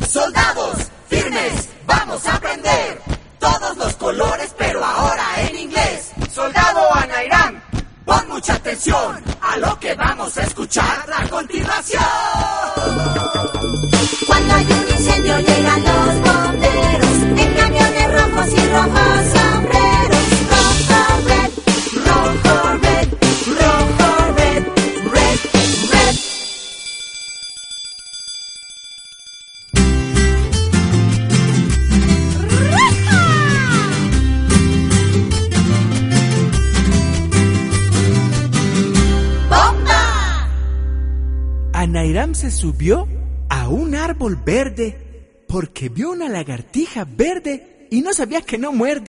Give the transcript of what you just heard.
Soldados, firmes, vamos a aprender todos los colores, pero ahora en inglés. Soldado Anairam, pon mucha atención a lo que vamos a escuchar a continuación. Cuando hay un incendio llegan los bomberos en camiones rojos y rojos sombreros. Rojo, red, rojo, red, rojo, red, red, red. ¡Bomba! Anairam se subió a un árbol verde porque vio una lagartija verde y no sabía que no muerde.